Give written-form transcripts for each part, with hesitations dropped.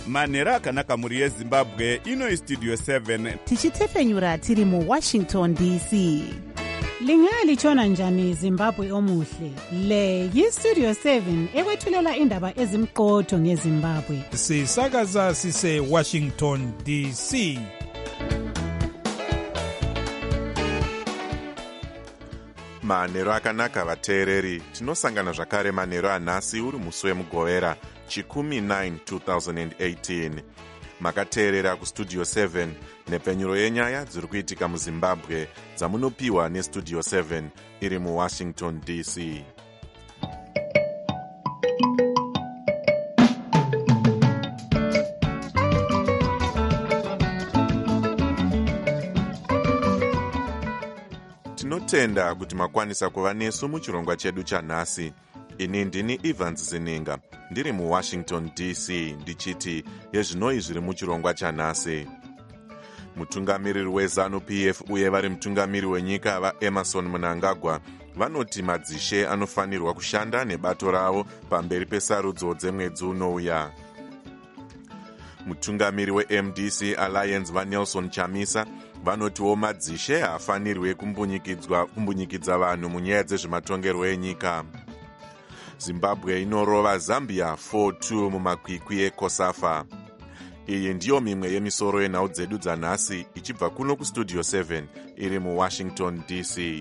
manhero akanaka mhuri yezimbabwe. Ino istudio 7 tichitefenyura tiri muWashington DC. Lingalitshona njani Zimbabwe omuhle? Le yiStudio 7 ekwethulela indaba ezimqotho ngeZimbabwe. Sisakaza sise Washington DC. Manhero akanaka vateereri, tinosangana zvakare manhero anhasi uri musi wemugovera chikumi 9 2018. Makateerera kustudio 7 nepfenyuro yenyaya dziri kuitika muzimbabwe dzamunopiwa nestudio 7 iri muWashington DC. Tinotenda kuti makwanisa kuva nesu muchirongwa chedu chanhasi. Ini ndini Evans Zininga, ndiri muWashington DC, ndichiti yezvinoi zviri muchirongwa chanhasi. Mutungamiriri weZANU-PF uye vari mutungamiri wenyika vaEmerson Mnangagwa vanoti madzishe anofanirwa kushanda nebato ravo pamberi pesarudzo dzemwedzi unouya. Mutungamiri weMDC Alliance vaNelson Chamisa vanotiwo madzishe haafanirwe kumbunyikidza vanhu munyaya dzezvematongerwo enyika. Zimbabwe inorova Zambia 4-2 mumakwikwi eCOSAFA. Iyi ndiyo mimwe yemisoro yenhau dzedu dzanhasi ichibva kuno kustudio 7 iri muWashington DC.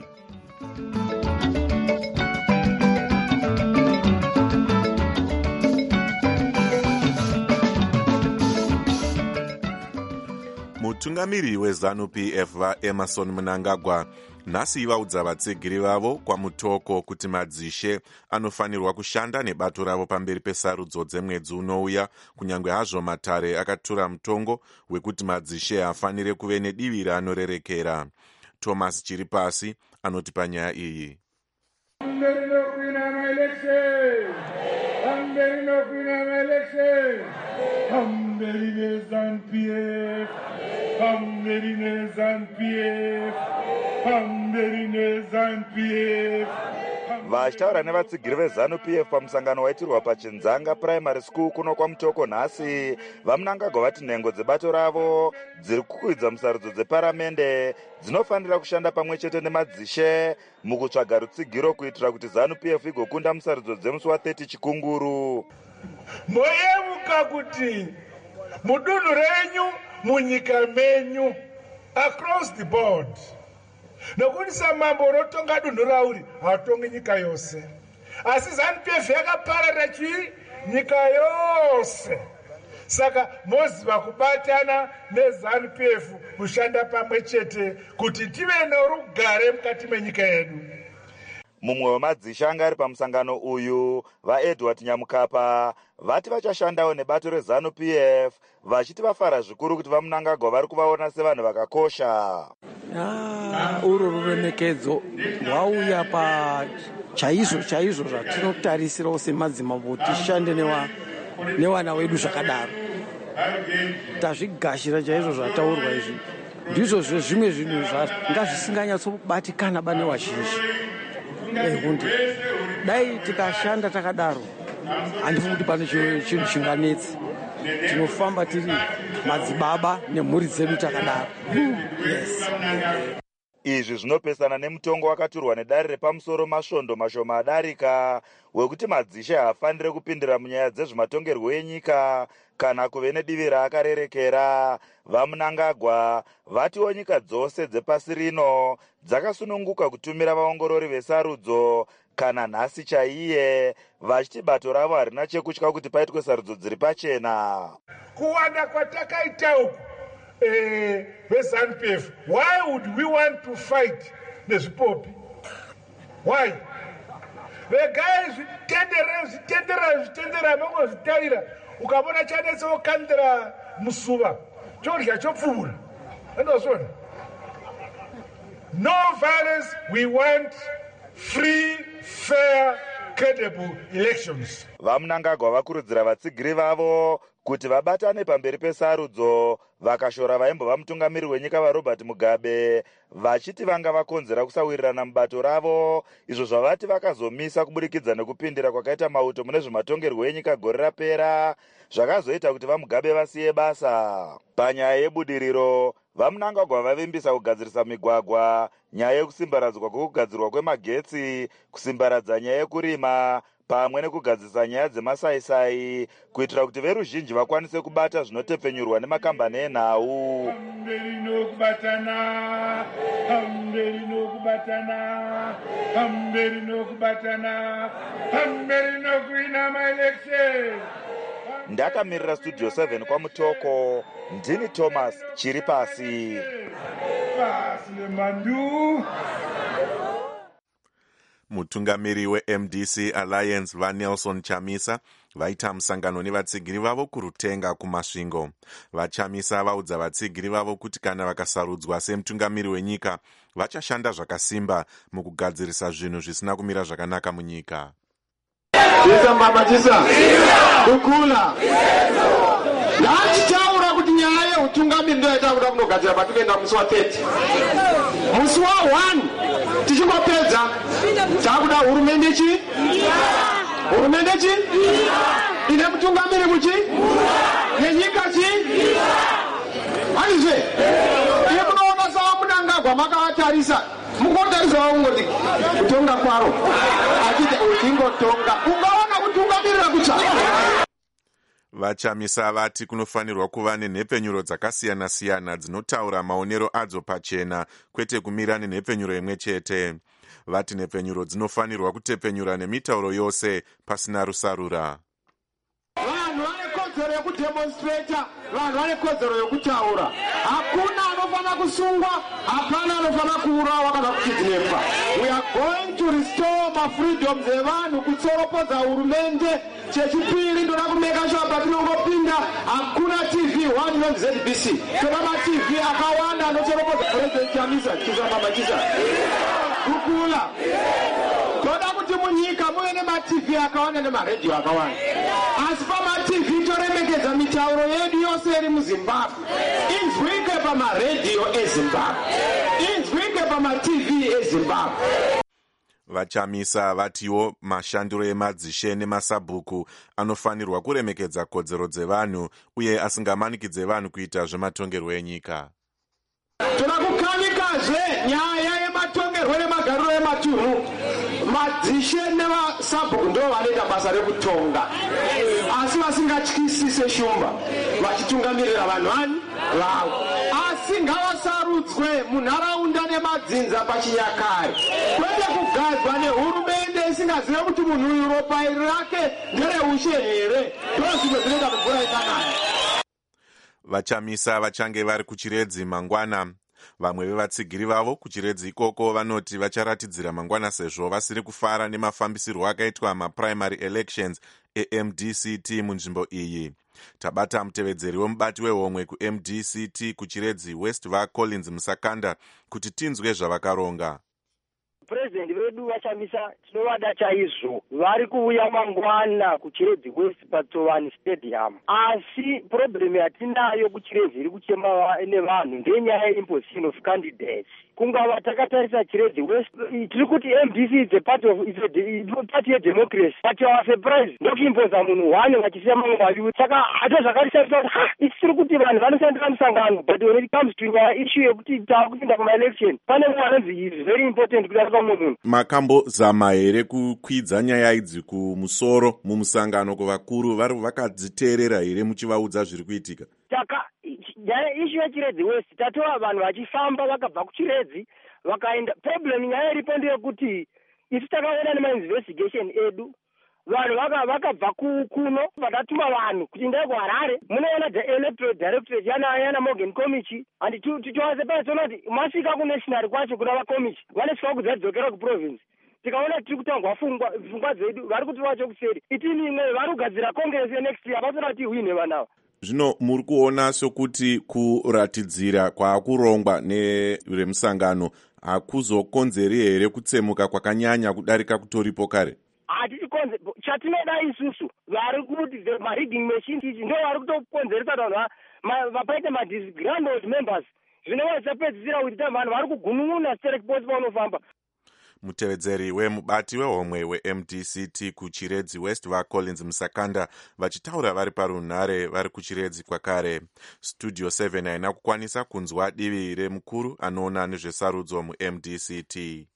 Mutungamiri weZANU-PF vaEmerson Mnangagwa nhasi vaudza vatsigiri vavo kwamutoko kuti madzishe anofanirwa kushanda nebato ravo pamberi pesarudzo dzemwedzi unouya, kunyange hazvo matare akatura mutongo wekuti madzishe hafanire kuve nedivi raanorerekera. Thomas Chiripasi anoti panyaya iyi. Vachitaura nevatsigiri veZANU-PF pamusangano waitirwa paChinzanga Primary School kuno kwamutoko nhasi, vaMnangagwa vati nhengo dzebato ravo dziri kukwidza musarudzo dzeparamende dzinofanira kushanda pamwe chete nemadzishe mukutsvaga rutsigiro kuitira kuti ZANU-PF igokunda musarudzo dzemusi wa30 chikunguru. Moyemuka kuti mudunhu renyu munyika menyu across the board, nokuti samambo rotonga dunhu rauri hatongi nyika yose, asi ZANU-PF yakapararira nyika yose. Saka moziva kubatana neZANU-PF kushanda pamwe chete kuti tive norugare mukati menyika yedu. Mumwe wemadzishe anga ari pamusangano uyu, vaEdward Nyamukapa, vati vachashandawo nebato reZANU-PF vachiti vafara zvikuru kuti vaMnangagwa vari kuvaona sevanhu vakakosha. Uro ruremekedzo rwauya chaizvo zvatinotarisirawo semadzimambo tishande nevana vedu zvakadaro. Tazvigashira chaizvo zvataurwa izvi. Ndizvo zvimwe zvinhu zvanga zvisinganyatsobatikana bane wazhinji. Hundi dai tikashanda takadaro handifungi kuti pane chinhu chinganetsi. Tinofamba tiri madzibaba nemhuri dzedu takadaro. Yes. Izvi zvinopesana nemutongo wakaturwa nedare repamusoro masvondo mashoma adarika wekuti madzishe haafanire kupindira munyaya dzezvematongerwo enyika kana kuve nedivi raakarerekera. VaMnangagwa vatiwo nyika dzose dzepasi rino dzakasununguka kutumira vaongorori vesarudzo kana nhasi chaiye, vachiti bato ravo harina chekutya kuti paitwe sarudzo dziri pachena. Kuwanda kwatakaita uku veZANU-PF, why would we want to fight nezvipopi? Why? Vegai zvitendera vangozvitaira, ukabona chanetsa wokandira musuva chodya chopfuura. Andosona. No violence, we want free, fair, credible elections. VaMnangagwa vakurudzira vatsigiri vavo kuti vabatane pamberi pesarudzo vakashora vaimbova mutungamiri wenyika vaRobert Mugabe vachiti vanga vakonzera kusawirirana mubato ravo, izvo zvavati vakazomisa kubudikidza nekupindira kwakaita mauto mune zvematongerwo enyika gore rapera, zvakazoita kuti vaMugabe vasiye basa. Panyaya yebudiriro, vaMnangagwa vavimbisa kugadzirisa migwagwa, nyaya yekusimbaradzwa kwekugadzirwa kwemagetsi, kusimbaradza nyaya yekurima pamwe nekugadzirisa nyaya dzemasaisai kuitira kuti veruzhinji vakwanise kubata zvinotepfenyurwa nemakambani enhau. Ndakamirira Studio 7 kwaMutoko, ndini Thomas Chiripasi. Mutungamiri weMDC Alliance vaNelson Chamisa vaita musangano nevatsigiri vavo kuRutenga kumasvingo. VaChamisa vaudza vatsigiri vavo kuti kana vakasarudzwa semutungamiri wenyika vachashanda zvakasimba mukugadzirisa zvinhu zvisina kumira zvakanaka munyika. Kukula ndachitaura kuti nyaya yeutungamiri ndoita kuda kunogadzira patikuenda musi wa30. Musi wa1 tichingopedza takuda hurumende chi? Hurumende chi? Ine mutungamiri muchi? Nenyika chi? Hanizve? Iye munoona sawa Mnangagwa makavatarisa. Mukotarisa waungoti kutonga kwaro. Achiti uchingotonga. Ungaona kutungamirira kucha. VaChamisa vati kunofanirwa kuva nenhepfenyuro dzakasiyana-siyana dzinotaura maonero adzo pachena, kwete kumira nenhepfenyuro imwe chete. Vati nhepfenyuro dzinofanirwa kutepfenyura nemitauro yose pasina rusarura. Vanhu vane kodzero yekudemonstrata, vanhu vane kodzero yekutaura. Hakuna anofana kusungwa, hapana anofana kuurawa kana kukidnapwa. We are going to restore my freedoms evanhu kutsoropodza hurumende. Chechipiri ndoda kumeka sure patinongopinda hakuna TV1 inonzi ZBC. Toda ma-TV akawanda anotsoropodza President Chamisa chisamamachisa. Kukula. Toda kuti munyika muve nema-TV akawanda nemaredio akawanda. Asi pama-TV toremekedza mitauro yedu yose iri muZimbabwe. Inzwike pamaredio eZimbabwe. Inzwike pama-TV eZimbabwe. VaChamisa vatiwo mashandiro emadzishe nemasabhuku anofanirwa kuremekedza kodzero dzevanhu uye asingamanikidze vanhu kuita zvematongerwo enyika. Toda kukanikazve nyaya yematongerwo nemagariro ematunhu. Madzishe nemasabhuku ndo vanoita basa rekutonga, asi vasingatyisise shumba vachitungamirira vanhu vavo. Asi ngavasarudzwe munharaunda nemadzinza pachinyakare, kwete kugadzwa nehurumende isingazive kuti munhu uyu ropa rake ndereushe here. Ndozvimwe zvinoita mvura ikanaya. VaChamisa vachange vari kuChiredzi mangwana. Vamwe vevatsigiri vavo kuChiredzi ikoko vanoti vacharatidzira mangwana sezvo vasiri kufara nemafambisirwo akaitwa maprimary elections eMDCT munzvimbo iyi. Tabata mutevedzeri womubati wehomwe kuMDCT kuChiredzi West vaCollins Musakanda kuti tinzwe zvavakaronga. President vedu vaChamisa tinovada chaizvo, vari kuuya mangwana kuChiredzi West paTsovani Stadium. Asi problem yatinayo kuChiredzi iri kuchema nevanhu ndenyaya yeimposition of candidates. Kungava takatarisa Chiredzi West, tiri kuti MDC is a party yedemocracy, but our surprise ndokuimpoza munhu one vachisiya mamwe vaviri. Saka hata zvakarisarisa kuti tiri kuti vanhu vanoshandira musangano, but when it comes to nyaya issue yekuti taakupinda kuma-election pane munhu anonzi is very important kuti pamwe munhu. Makambozama here kukwidza nyaya idzi kumusoro mumusangano kuvakuru vari vakadziteerera here muchivaudza zviri kuitika? Nyaya issue yeChiredzi West tatova vanhu vachifamba vakabva kuChiredzi vakaenda. Problem nyaya iripo ndeyekuti isi takaona nemainvestigation edu vanhu vakabva kuno vakatuma vanhu kuti ndai kuHarare munoona electoral directorate yana Morgan Komichi, and tichiwanze paisona kuti masvika kunational kwacho kuna vakomichi vanosvika kudzadzokera kuprovince. Tikaona tiri kutangwa pfungwa dzedu vari kuti vacho kuseri itini imwe vari kugadzira congress yenext year vasina kuti hwine vanava. Zvino muri kuona sokuti kuratidzira kwaakurongwa neremusangano hakuzokonzeri here kutsemuka kwakanyanya kudarika kutoripo kare? Chatinoda isusu vari kuti marigging machines ichi ndo vari kutokonzeresa vanhu paite grand old members zvinova zvisapedzisira kuti vanhu vari kugunun'una sterek post paunofamba. mutevedzeri wemubati wehomwe weMDCT kuchiredzi West vaCollins Musakanda vachitaura vari parunhare vari kuchiredzi kwakare. Studio 7 haina kukwanisa kunzwa divi remukuru anoona nezvesarudzo muMDCT.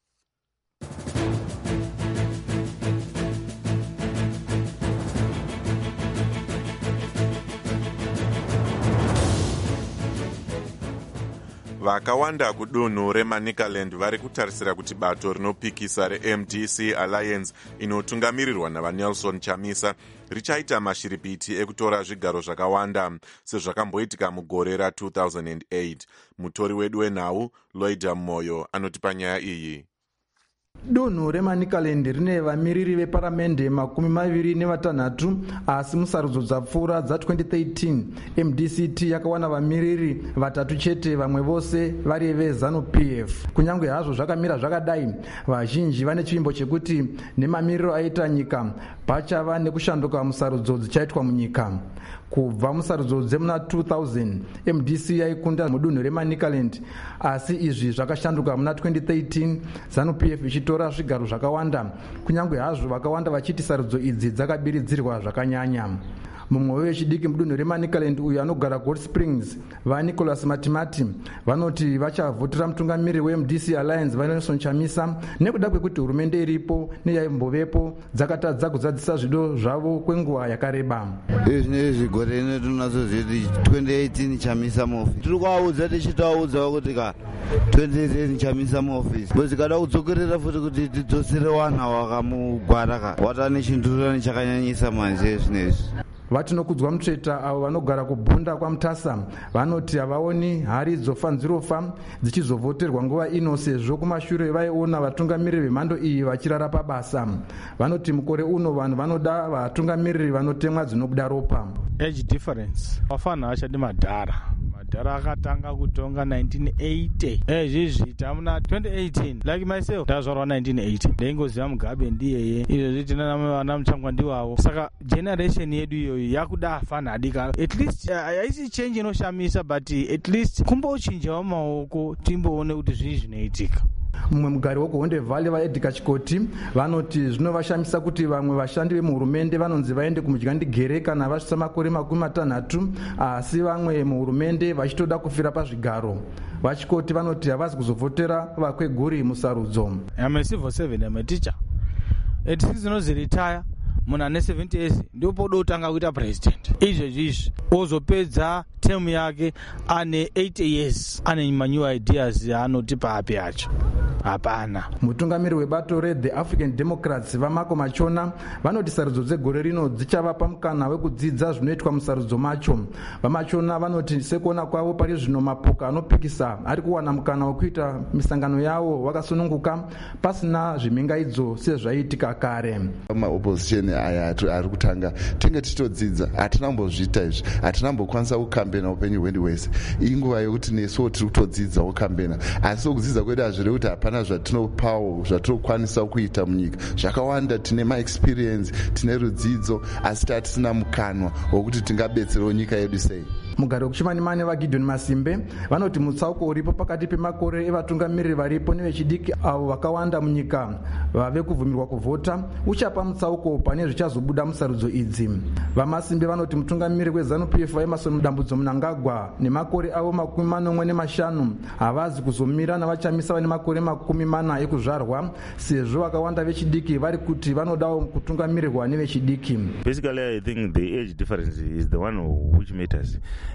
Vakawanda kudunhu reManicaland vari kutarisira kuti bato rinopikisa reMDC Alliance inotungamirirwa navaNelson Chamisa richaita mashiripiti ekutora zvigaro zvakawanda sezvakamboitika mugore ra2008. Mutori wedu wenhau Loida Moyo anotipa nyaya iyi. Dunhu reManicaland rine vamiriri veparamende 26 asi musarudzo dzapfuura dza2013 MDCT yakawana vamiriri 3 chete, vamwe vose vari veZANU-PF. Kunyange hazvo zvakamira zvakadai, vazhinji vane chivimbo chekuti nemamiriro aita nyika pachava nekushanduka musarudzo dzichaitwa munyika. Kubva musarudzo dzemuna 2000 MDC yaikunda mudunhu reManicaland, asi izvi zvakashanduka muna 2013 ZANU-PF ichitora zvigaro zvakawanda, kunyange hazvo vakawanda vachiti sarudzo idzi dzakabiridzirwa zvakanyanya. Mumwe wechidiki mudunhu reManicaland uyu anogara Gold Springs, vaNicholas Matimati, vanoti vachavhotera mutungamiriri weMDC Alliance vaNelson Chamisa nekuda kwekuti hurumende iripo neyaimbovepo dzakatadza kuzadzisa zvido zvavo kwenguva yakareba. Izvi gore rino tinazozviti 2018 Chamisa muofisi. Tiri kuvaudza tichitaudza kuti 2018 Chamisa muofisi. Bozikada kudzokerera futi kuti tidzosere wana wakamugwara wata nechindurani chakanyanyisa manje zvinezvi. Vatinokudzwa mutsveta avo vanogara kubhunda kwaMutasa vanoti havaoni hari dzofanzirofa dzichizovhoterwa nguva ino sezvo kumashure vaiona vatungamiriri vemhando iyi vachirara pabasa. Vanoti mukore uno vanhu vanoda vatungamiriri vanotemwa dzinobuda ropa. Age difference vafana vachadi madhara akatanga kutonga 1980 izvizvi tamuna 2018 like myself ndazvarwa 1980 ndaingoziva Mugabe ndiyeye izvozvi tinana Muchangwa ndiwavo. Saka generation yedu iyoyo yakuda afana adika at least haisi change inoshamisa but at least kumbochinjawo maoko timboone kuti zvii zvinoitika. Mumwe mugari wekuHonde Valley vaEdgar Chikoti vanoti zvinovashamisa kuti vamwe vashandi vemuhurumende vanonzi vaende kumudya ndigere kana vasvitsa makore 60 asi vamwe muhurumende vachitoda kufira pazvigaro. VaChikoti vanoti havazi kuzovhotera vakweguri musarudzo. I'm civil servant, I'm a teacher. At 6 inoziritaya munhu ane 70 years ndopoda kutanga kuita president. Izvi ozopedza term yake ane 80 years ane new ideas anoti papi acho. Hapana. Mutungamiri webato reThe African Democrats vaMako Machona vanoti sarudzo dzegore rino dzichavapa mukana wekudzidza zvinoitwa musarudzo macho. VaMachona vanoti sekuona kwavo pari zvino mapoka anopikisa ari kuwana mukana wekuita misangano yawo wakasununguka pasina zvimingaidzo sezvaiitika kare. Opposition aya ari kutanga tinge tichitodzidza, hatina kumbozviita izvi, hatina kumbokwanisa kukambena upenyu hwedu hwese. Inguva yekuti nesuwo tiri kutodzidza kukambena, asi kudzidza kwedu hazvirevi kuti hapana zvatinopawo zvatinokwanisa kuita munyika. Zvakawanda tine maexperience, tine rudzidzo, asi tatisina mukanwa wokuti tingabetserawo nyika yedu sei. Mugari wekuShimanimani vaGideon Masimbe vanoti mutsauko uripo pakati pemakore evatungamiriri varipo nevechidiki avo vakawanda munyika vave kubvumirwa kuvhota uchapa mutsauko pane zvichazobuda musarudzo idzi. VaMasimbe vanoti mutungamiriri weZANU-PF vaEmmerson Mudambudzo Mnangagwa nemakore avo 45 havazi kuzomira navaChamisa vane makore 40 ekuzvarwa sezvo vakawanda vechidiki vari kuti vanodawo kutungamirirwa nevechidiki. Basically, I think the age difference is the one which matters.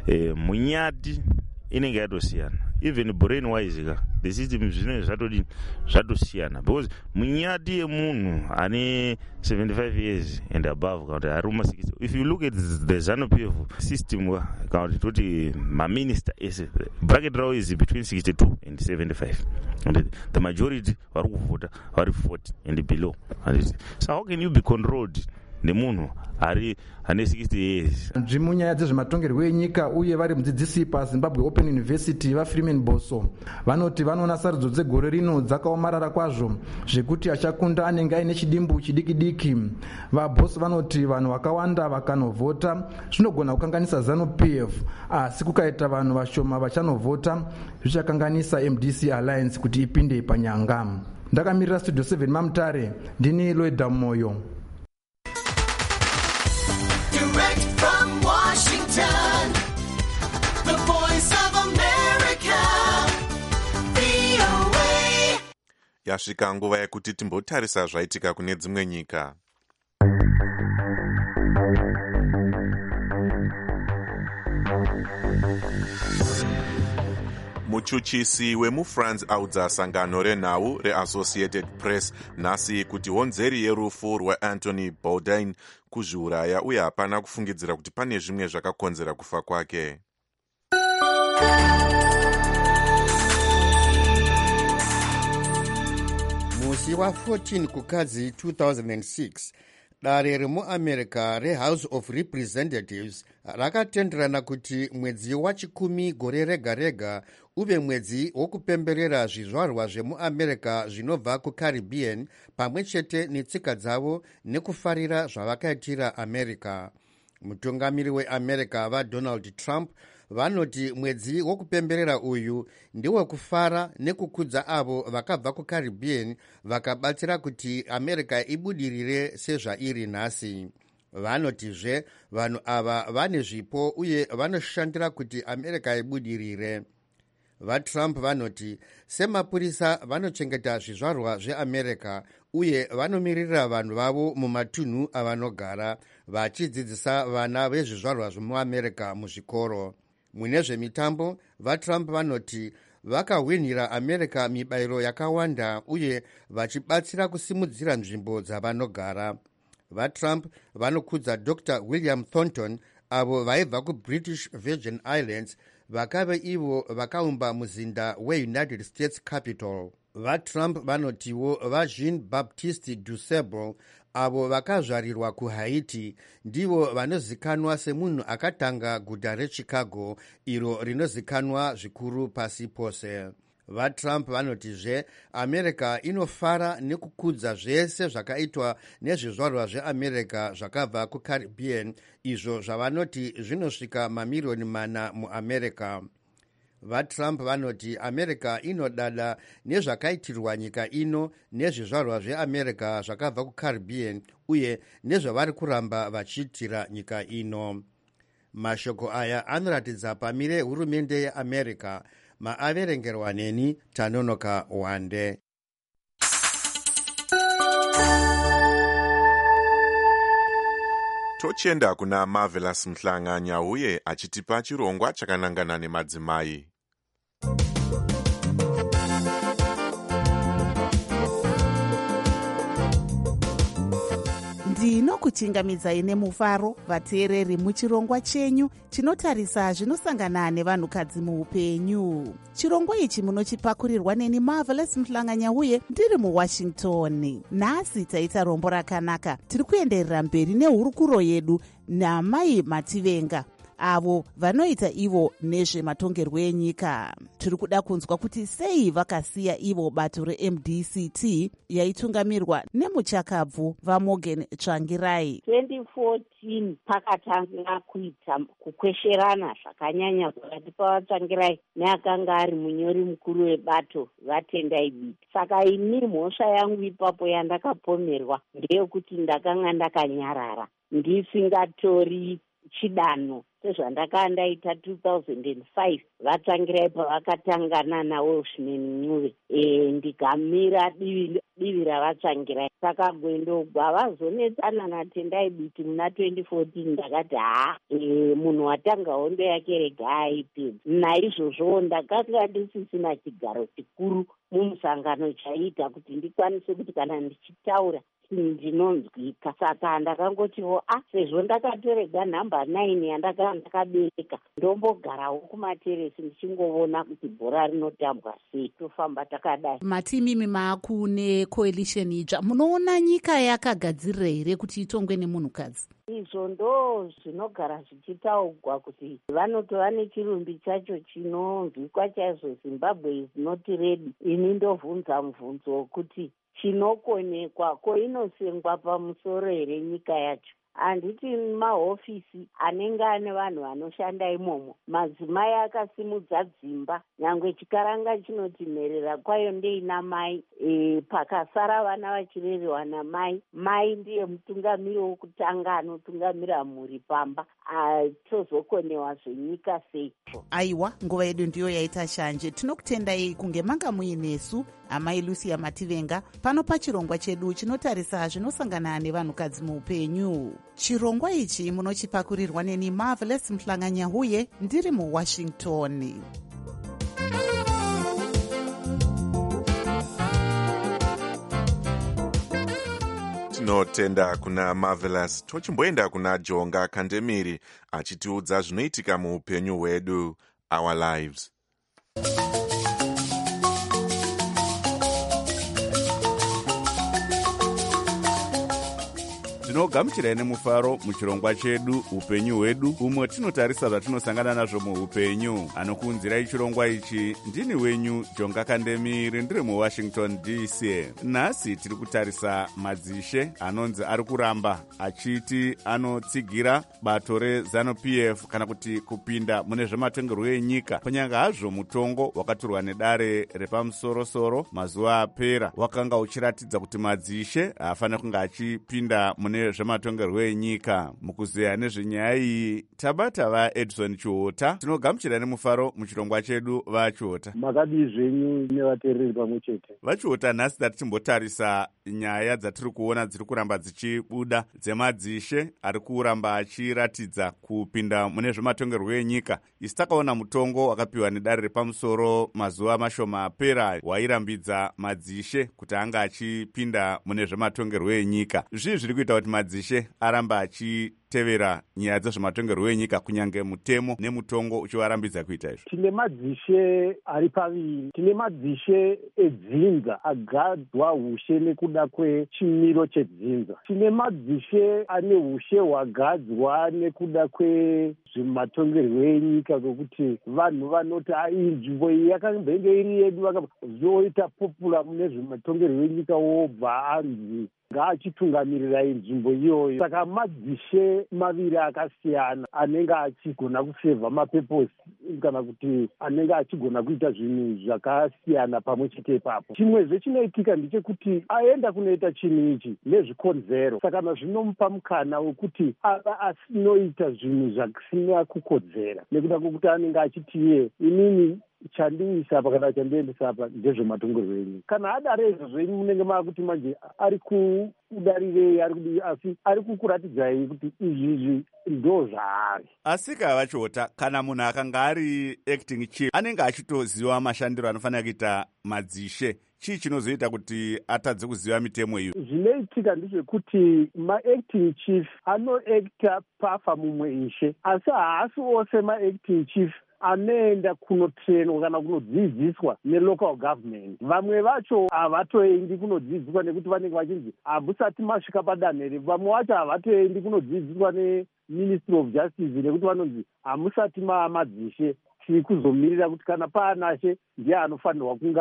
Munyati inenge yatosiyana, even brain wise the system zvinenge zvatosiyana, because munyati yemunhu ane 75 years and above kana kuti ari kuma 60. If you look at the ZANU-PF system kana kuti toti maminister ese bracket rawo is between 62 and 75 and the majority vari kuvhota vari 40 and below. So how can you be controlled nemunhu ane 60 years. Munyaya dzezvematongerwo enyika uye vari mudzidzisi paZimbabwe Open University vaFreeman Boso vanoti vanoona sarudzo dzegore rino dzakaomarara kwazvo zvekuti achakunda anenge aine chidimbu chidiki-diki. VaBoso vanoti vanhu vakawanda vakanovhota zvinogona kukanganisa ZANU-PF, asi kukaita vanhu vashoma vachanovhota zvichakanganisa MDC Alliance kuti ipinde panyanga. Ndakamirira Studio 7 Mamutare, ndini Loida Moyo. Direct from Washington, the voice of America, VOA. Yasvika nguva yekuti timbotarisa zvaitika kune dzimwe nyika. Muchuchisi wemuFrance audza sangano renhau reAssociated Press nhasi kuti honzeri yerufu rwaAnthony Bourdain kuzviuraya uye hapana kufungidzira kuti pane zvimwe zvakakonzera kufa kwake. Musi wa14 kukadzi 2006 dare remuamerica rehouse of representatives rakatenderana kuti mwedzi wachikumi gore rega rega uve mwedzi wokupemberera zvizvarwa zvemuamerica zvinobva kucaribbean pamwe chete netsika dzavo nekufarira zvavakaitira america. Mutungamiri weamerica vaDonald Trump vanoti mwedzi wokupemberera uyu ndewekufara nekukudza avo vakabva kucaribbean vakabatsira kuti america ibudirire sezvairi nhasi. Vanotizve vanhu ava vane zvipo uye vanoshandira kuti america ibudirire. VaTrump vanoti semapurisa vanochengeta zvizvarwa zveamerica uye vanomirira vanhu vavo mumatunhu avanogara vachidzidzisa vana vezvizvarwa zvemuamerica muzvikoro. Mune zvemitambo vaTrump vanoti vakahwinhira america mibayiro yakawanda uye vachibatsira kusimudzira nzvimbo dzavanogara. VaTrump vanokudza Dr. William Thornton avo vaibva kuBritish Virgin Islands vakave ivo vakaumba muzinda weUnited States Capitol. VaTrump vanotiwo vaJean Baptiste Dussable avo vakazvarirwa kuHaiti ndivo vanozikanwa semunhu akatanga guta reChicago iro rinozikanwa zvikuru pasi pose. VaTrump vanotizve america inofara nekukudza zvese zvakaitwa nezvizvarwa zveamerica zvakabva kucaribbean izvo zvavanoti zvinosvika mamiriyoni 4 muamerica. VaTrump vanoti america inodada nezvakaitirwa nyika ino nezvizvarwa zveamerica zvakabva kucaribbean uye nezvavari kuramba vachiitira nyika ino. Mashoko aya anoratidza pamire hurumende yeamerica. Maaverengerwa neni Tanonoka Wande. Tochenda kuna Marvelous Mhlanganya uye achitipa chirongwa chakanangana nemadzimai. ndinokuchingamidzai nemufaro vateereri muchirongwa chenyu chinotarisa zvinosangana nevanhukadzi muupenyu. Chirongwa ichi munochipakurirwa neni Marvelous Mhlanganya uye ndiri muWashington. Nhasi taita rombo rakanaka. Tiri kuenderera mberi nehurukuro yedu naMai Mativenga avo vanoita ivo nezvematongerwo enyika. Tiri kuda kunzwa kuti sei vakasiya ivo bato reMDCT yaitungamirwa nemuchakabvu vaMorgan Tsvangirai. 2014 pakatanga kuita kukwesherana zvakanyanya pakati pavaTsvangirai neakanga ari munyori mukuru webato vaTendai Biti. Saka ini mhosva yangu ipapo yandakapomerwa ndeyekuti ndakanga ndakanyarara ndisingatori chidanho sezvandakanga ndaita 2005 vaTsvangirai pavakatangana naWelshman Ncube ndikamira divi ravaTsvangirai. Saka gwendogwa vazonetsana naTendai Biti muna 2014 ndakati munhu watanga hondo yake rega aipedza. Naizvozvo ndakanga ndisisina chigaro chikuru mumusangano chaita kuti ndikwanise kuti kana ndichitaura ndinonzwika. Saka ndakangotiwo sezvo ndakatorega nhamba 9 yandakanga ndakabereka, ndombogarawo kumateresi ndichingoona kuti bhora rinotambwa sei, tofamba takadai. Matimimi maakune coalition itsva, munoona nyika yakagadzirira here kuti itongwe nemunhukadzi? Izvo ndo zvinogara zvichitaurwa kuti vanotova nechirumbi chacho chinonzwikwa chaizvo, Zimbabwe is not ready. Ini ndobvunza mubvunzo wokuti chinokonekwa koinosengwa pamusoro here nyika yacho. Handiti mahofisi anenge ane vanhu vanoshanda imomo, madzimai akasimudza dzimba, nyangwe chikaranga chinoti mherera kwayo ndeina mai, pakasara vana vachirerwa namai. Mai ndiye mutungamiri wokutanga anotungamira mhuri pamba. Tozokonewa zvenyika sei? Aiwa, nguva yedu ndiyo yaita shanje. Tinokutendai kunge manga muinesu amai Lucia Mativenga pano pachirongwa chedu chinotarisa zvinosangana nevanhukadzi muupenyu. Chirongwa ichi munochipakurirwa neni Marvelous Mhlanganyahuye ndiri muWashington. Tinotenda kuna Marvelous. Tochimboenda kuna Jonga Kandemiri achitiudza zvinoitika muupenyu hwedu, our lives. Tinogamuchirai nemufaro muchirongwa chedu upenyu hwedu, umwe tinotarisa zvatinosangana nazvo muupenyu. Anokuunzirai chirongwa ichi ndini wenyu Jonga Kandemiri, ndiri muWashington DC. Nhasi tiri kutarisa madzishe anonzi ari kuramba achiti anotsigira bato reZANU-PF kana kuti kupinda mune zvematongerwo enyika. Kunyange hazvo mutongo wakatorwa nedare repamusorosoro mazuva apera wakanga uchiratidza kuti madzishe haafanira kunge achipinda mune zvematongerwo enyika. Mukuzeya nezvenyaya iyi tabata vaEdison Chiota. Tinogamuchira nemufaro muchirongwa chedu vaChiota. Makadii zvenyu nevateereri pamwe chete. vaChiota, nhasi tati timbotarisa nyaya dzatiri kuona dziri kuramba dzichibuda dzemadzishe ari kuramba achiratidza kupinda mune zvematongerwo enyika. Isi takaona mutongo wakapiwa nedare repamusoro mazuva mashoma apera wairambidza madzishe kuti anga achipinda mune zvematongerwo enyika. Zvii zviri kuita kuti madzishe aramba achitevera nyaya dzezvematongerwo enyika kunyange mutemo nemutongo uchivarambidza kuita izvo? Tine madzishe ari paviri. Tine madzishe edzinza agadzwa ushe nekuda kwechimiro chedzinza. Tine madzishe ane ushe hwagadzwa nekuda kwezvematongerwo enyika, kwekuti vanhu vanoti nzvimbo iyi yakambenge iri yedu, vakazoita popula mune zvematongerwo enyika, wobva anzi ngaachitungamirira nzvimbo iyoyo. Saka madzishe maviri akasiyana anenge achigona kusevha mapeposi kana kuti anenge achigona kuita zvinhu zvakasiyana pamwe chete ipapo. Chimwezve chinoitika ndechekuti aenda kunoita chinhu ichi nezvikonzero, saka zvinomupa mukana wekuti ava asinoita zvinhu zvisina kukodzera, nekuda kwekuti anenge achiti iye inini chandiisa apa kana chandiendesa apa ndezvematongerwo enyu. Kana adare izvozvo imi munenge maakuti manje ari kudarirei, asi ari kukuratidzai kuti izvizvi ndo zvaari. Asi vaChiota, kana munhu akanga ari acting chief anenge achitoziva mashandiro anofanira kuita madzishe, chii chinozoita kuti atadze kuziva mitemo iyo? Zvinoitika ndezvekuti maacting chief anoacta pafa mumwe ishe, asi haasi ose maacting chief anoenda kunotrainwa kana kunodzidziswa nelocal government. Vamwe vacho havatoendi kunodzidziswa nekuti vanenge vachinzi habusati masvika padanho iri. Vamwe vacho havatoendi kunodzidziswa neministry of justice nekuti vanonzi hamusati madzishe, tiri kuzomirira kuti kana paanashe ndiye anofanirwa kunge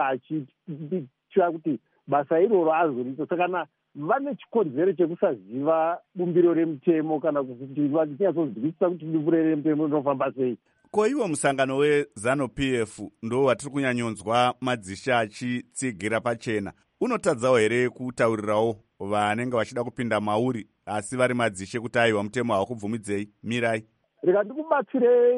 achiita kuti basa iroro azorita. Saka kana vane chikonzero chekusaziva bumbiro remutemo kana kuti vachinyatsonzwisisa kuti bumbiro remutemo rinofamba sei. Ko iwo musangano weZANU-PF ndo watiri kunyanyonzwa madzishe achitsigira pachena, unotadzawo here kutaurirawo vanenge vachida kupinda mauri asi vari madzishe kuti aiwa mutemo hawakubvumidzei, mirai? Rega ndikubatsirei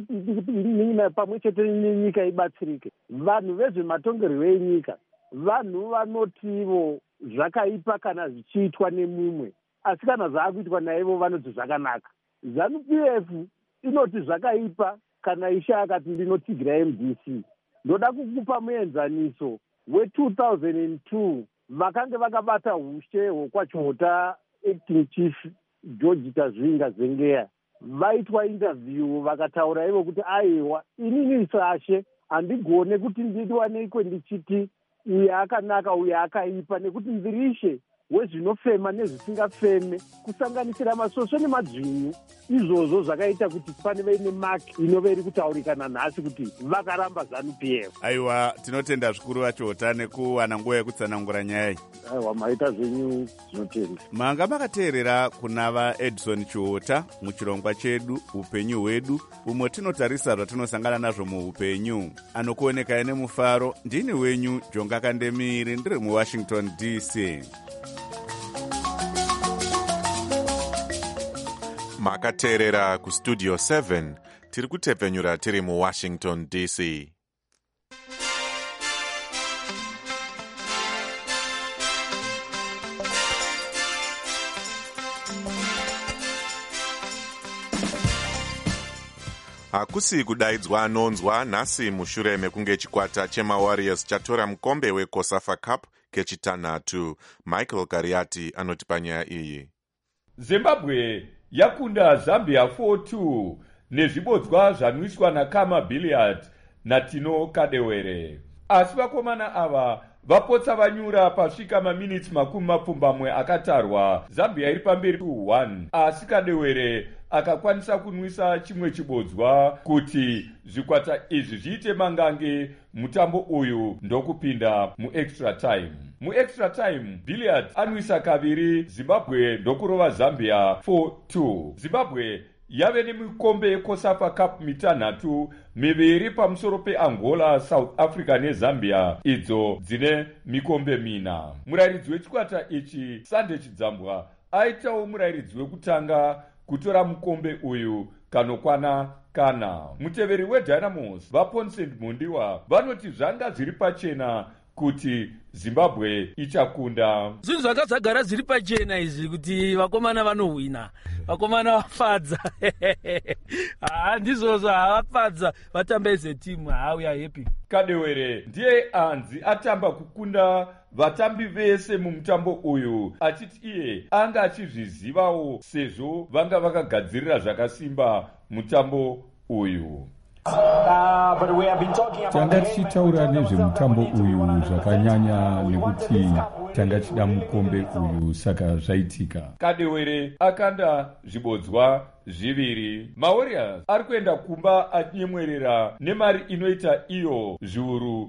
nina pamwe chete nenyika ibatsirike. Vanhu vezvematongerwo enyika vanhu vanotivo zvakaipa kana zvichiitwa nemumwe, asi kana zvaakuitwa naivo vanoti zvakanaka. ZANU-PF inoti zvakaipa kana ishe akati ndinotsigira MDC. Ndoda kukupa muenzaniso we2002 vakanga vakabata ushe hwokwachota acting chief George Tazvinga Zengeya vaitwa interview vakataura ivo kuti aiwa inini sashe handigone kuti ndiwaneikwe ndichiti uyu akanaka uyu akaipa nekuti ndirishe wezvinofema nezvisingafeme kusanganisira masosvo nemadzvinyu izvozvo zvakaita kuti paneve nemaki inove iri kutaurikana nhasi kuti vakaramba ZANU-PF. Aiwa, tinotenda zvikuru vachota nekuwana nguva yekutsanangura nyaya. Aiwa, maita zvenyu tinotenda. Manga makateerera kuna vaEdison Chiota muchirongwa chedu upenyu hwedu, umwe tinotarisa zvatinosangana nazvo muupenyu. Anokuonekai nemufaro, ndini wenyu Jonga Kandemiri, ndiri muWashington DC. Makateerera kustudio 7 tiri kutepfenyura tiri muWashington DC. Hakusi kudaidzwa anonzwa nhasi mushure mekunge chikwata chemawarriors chatora mukombe weCOSAFA Cup kechitanhatu. Michael Kariati anoti panyaya iyi. Zimbabwe yakunda Zambia 4-2 nezvibodzwa zvanwiswa naKama Billiard naTino Kadewere. Asi vakomana ava vapotsa vanyura pasvika maminitsi 20 akatarwa. Zambia iri pamberi 2-1, asi Kadewere akakwanisa kunwisa chimwe chibodzwa kuti zvikwata izvi zviite mangange mutambo uyu ndokupinda muextra time. Muextra time, Billiard anwisa kaviri, Zimbabwe ndokurova Zambia 4-2. Zimbabwe yave nemikombe yeCOSAFA Cup mitanhatu, miviri pamusoro peAngola, South Africa neZambia, idzo dzine mikombe mina. Murayiridzi wechikwata ichi, Sande Chidzambwa, aitawo murayiridzi wekutanga kutora mukombe uyu kanokwana kana. Muteveri weDynamos, vaPonsend Mundiwa, vanoti zvanga zviri pachena kuti Zimbabwe ichakunda. Zvinhu zvanga zvagara zviri pachena izvi kuti vakomana vanohwina, vakomana vafadza. Ndizvozvo havafadza, vatamba eze timu, we are happy. Kadewere ndiye anzi atamba kukunda vatambi vese mumutambo uyu, achiti iye anga achizvizivawo sezvo vanga vakagadzirira zvakasimba mutambo uyu. Tanga tichitaura nezvemutambo uyu zvakanyanya nekuti tanga chida mukombe uyu, saka zvaitika. Kadewere akanda zvibodzwa zviviri. Mawarriors ari kuenda kumba achinyemwerera nemari inoita iyo zviuru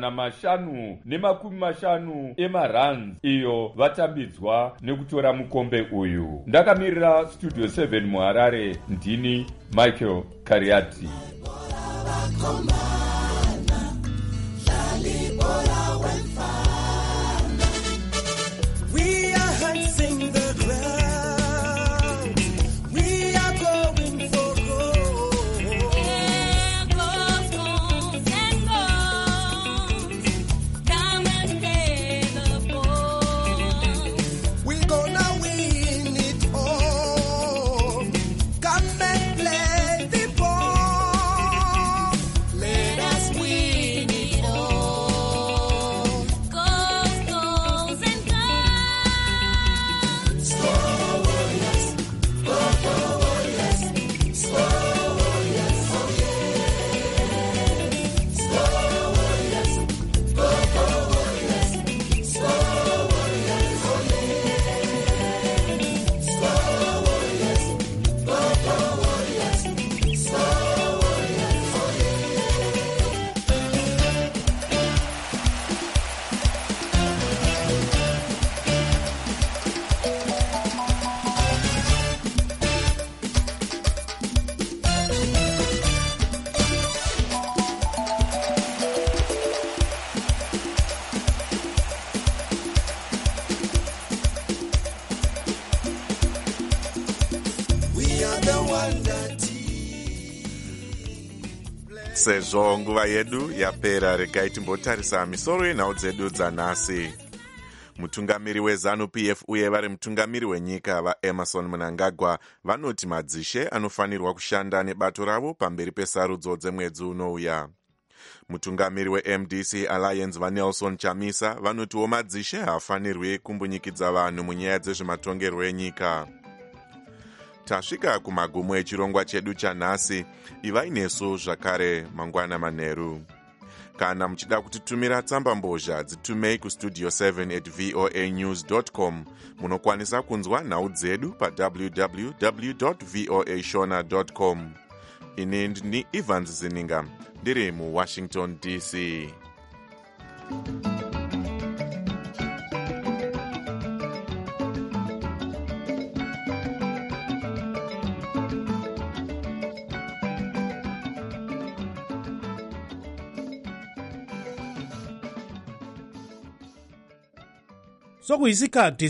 550 emarands iyo vatambidzwa nekutora mukombe uyu. Ndakamirira studio 7 muHarare, ndini Michael Kariati. We are hunting the ground. We are going for gold. Yeah, gold, and gold. Come and play the ball. We're gonna win it all. Come and play the ball. Let us win it all. Goals, goals, and goals. Score Warriors, go Warriors. Score Warriors, oh yeah. Score Warriors, go Warriors. Score Warriors, oh yeah. Score Warriors, go Warriors. Score Warriors, oh we are the wonder team. Sezvo nguva yedu yapera, regai timbotarisa misoro yenhau dzedu dzanhasi. Mutungamiri weZANU-PF uye vari mutungamiri wenyika vaEmerson Mnangagwa vanoti madzishe anofanirwa kushanda nebato ravo pamberi pesarudzo dzemwedzi unouya. mutungamiri wemdc alliance vanelson chamisa vanotiwo madzishe haafanirwi kumbunyikidza vanhu munyaya dzezvematongerwo enyika. Tasvika kumagumo echirongwa chedu chanhasi. Ivai nesu zvakare mangwana manheru. Kana muchida kutitumira tsamba mbozha dzitumei kustudio 7@voanews.com. Munokwanisa kunzwa nhau dzedu pa www.voashona.com. Ini ndini Evans Zininga ndiri muWashington DC. Sokuyisikhathi